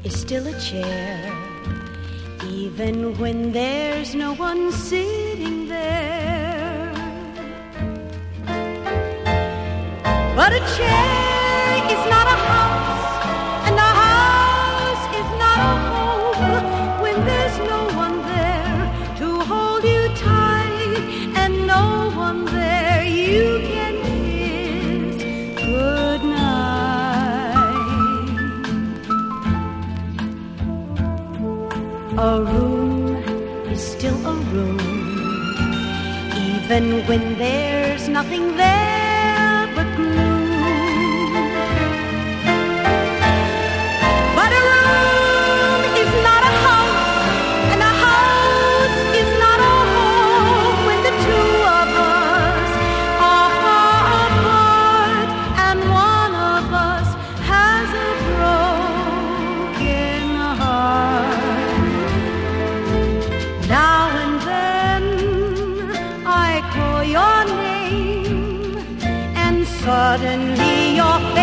is still a chair, even when there's no one sitting there. But a chair is not a house, and a house is not a home when there's no one there to hold you tight, and no one there you can kiss goodnight. A room is still a room, even when there's nothing there but gloom. But a room is not a house, and a house is not a home when the two of us are far apart, and one of us has a broken heart. Now and then I call your name, and suddenly your face